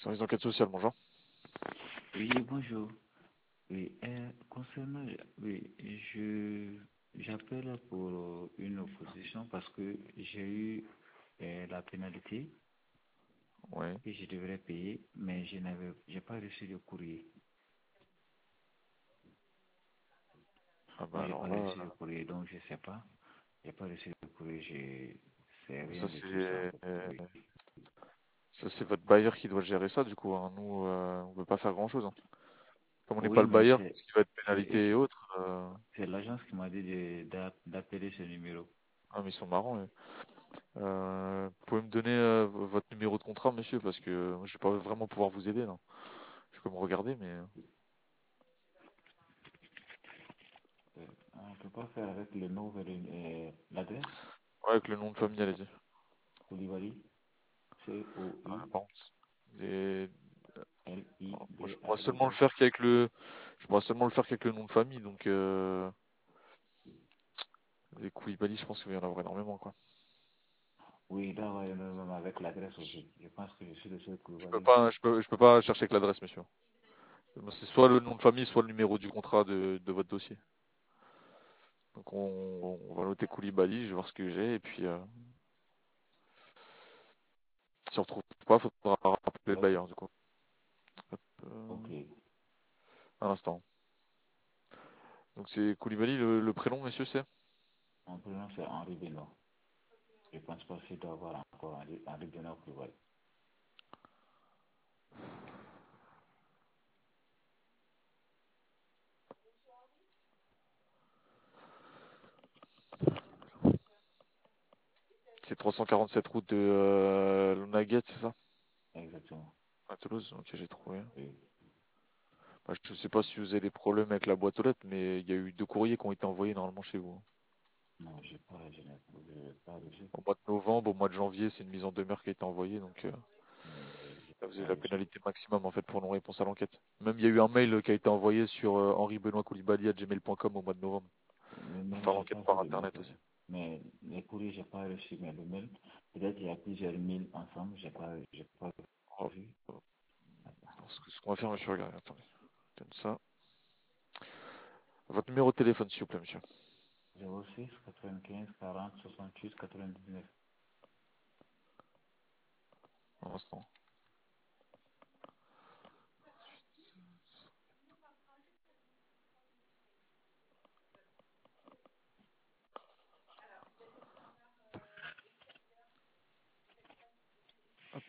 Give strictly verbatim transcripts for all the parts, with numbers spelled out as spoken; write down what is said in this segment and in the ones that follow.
Service d'enquête sociale, bonjour. Oui, bonjour. Oui, euh, concernant, oui, je j'appelle pour une opposition parce que j'ai eu euh, la pénalité Oui. que je devrais payer, mais je n'avais, j'ai pas reçu le courrier. Ah bah J'ai alors pas là, reçu le courrier, donc je sais pas. J'ai pas reçu le courrier, je sais ça rien de tout ça. c'est euh, ça c'est votre bailleur qui doit gérer ça du coup, hein. Nous, euh, on peut pas faire grand-chose, hein. Comme on n'est pas Oui, le mais bailleur, c'est ce qui va être c'est eux pénalité et qui- autres, euh, c'est l'agence qui m'a dit de- d'a- d'appeler ce numéro. ah mais ils sont marrants. Ouais. Euh, vous pouvez me donner euh, v- votre numéro de contrat, monsieur, parce que euh, je vais pas vraiment pouvoir vous aider, non. Je peux me regarder, mais euh, Euh, on peut pas faire avec le nom et le- euh, l'adresse. ouais, avec le nom de famille, allez-y. Koulibaly, Ah, par contre, des- moi, je pourrais seulement le C O U L I B A L Y. faire qu'avec le, je pourrais seulement le faire qu'avec le nom de famille, donc euh, les Koulibaly, je pense qu'il va y en avoir énormément, quoi. Oui, là, ouais, même avec l'adresse aussi. Je pense que je suis le seul Je peux Koulibaly. pas, je peux, je peux pas chercher avec l'adresse, monsieur. C'est soit le nom de famille, soit le numéro du contrat de, de votre dossier. Donc on, on va noter Koulibaly, je vais voir ce que j'ai, et puis euh, si on retrouve pas, il faudra rappeler le Ouais, bailleur du coup. Hop, euh, ok. un instant. Donc c'est Koulibaly, le, le prénom, monsieur, c'est Mon prénom, c'est Henri Benoît. Je pense pas qu'il doit avoir encore Henri, Henri Benoît Koulibaly. c'est trois cent quarante-sept route de euh, Lonaguet, c'est ça? Exactement. À Toulouse, ok, j'ai trouvé. Oui. Bah, je sais pas si vous avez des problèmes avec la boîte aux lettres, mais il y a eu deux courriers qui ont été envoyés normalement chez vous. Non, j'ai pas, je n'ai je n'ai pas reçu. Au mois de novembre, au mois de janvier, c'est une mise en demeure qui a été envoyée, donc euh, Mais j'ai j'ai là, vous avez pas la reçu. pénalité maximum en fait pour non-réponse à l'enquête. Même il y a eu un mail qui a été envoyé sur euh, henri benoît koulibaly arobase gmail point com au mois de novembre Le pour mail, faire j'ai l'enquête pas vu par le mail. internet aussi. Mais les courriers, j'ai pas reçu. Mais le mail, peut-être qu'il y a plusieurs mails ensemble, j'ai pas, j'ai pas Oh, vu. oh. Alors, ce que- ce qu'on va faire, monsieur, regardez, attendez, comme ça. Votre numéro de téléphone, s'il vous plaît, monsieur. zéro six quatre-vingt-quinze quarante soixante-huit quatre-vingt-dix-neuf. Un instant. Hop.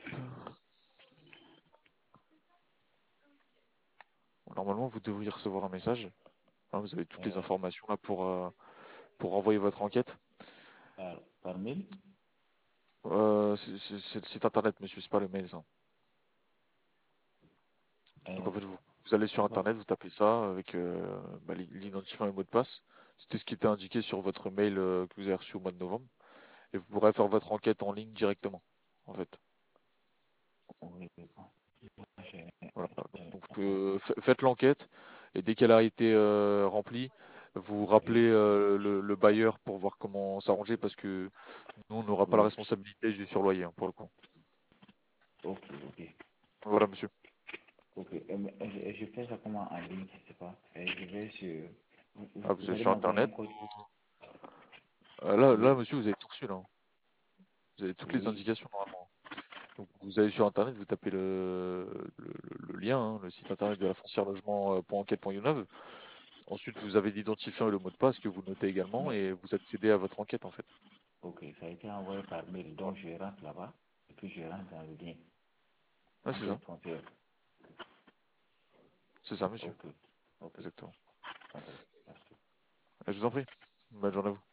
Bon, normalement, vous devriez recevoir un message. Hein, vous avez toutes les Euh, informations là pour, euh, pour envoyer votre enquête. par, par mail. Euh, c'est c'est- c'est le site internet, monsieur, c'est pas le mail, ça. Donc en Euh, fait, vous, vous allez sur ouais. internet, vous tapez ça avec euh, bah, l'i- l'identifiant et le mot de passe. C'était ce qui était indiqué sur votre mail euh, que vous avez reçu au mois de novembre. Et vous pourrez faire votre enquête en ligne directement, en fait. Oui, oui, bon. J'ai- Voilà. j'ai- Donc euh, fa- faites l'enquête et dès qu'elle a été euh, remplie, vous Oui, rappelez euh, le, le bailleur pour voir comment s'arranger parce que nous, on n'aura pas la oui. responsabilité du surloyer hein, pour le coup. Ok, ok. Voilà, monsieur. Ok. Euh, mais, euh, je, je fais ça comment en ligne, je sais pas. Euh, je vais sur. Vous, Ah, vous- vous vous allez allez sur m'envoyer un internet. code. Euh, là, là, Oui, monsieur, vous avez tout reçu là, hein. Vous avez toutes les oui, indications normalement. Donc vous allez sur internet, vous tapez le, le, le- le lien, hein, le site internet de la foncière logement.enquête.younov. Ensuite, vous avez l'identifiant et le mot de passe que vous notez également mais et vous accédez à votre enquête en fait. ok, ça a été envoyé par mail, donc je rentre là-bas et puis je rentre dans le lien. Ouais, c'est ça. Enquête frontière. C'est ça, monsieur. Ok, ok. Exactement. D'accord. Merci. Je vous en prie. Bonne journée à vous.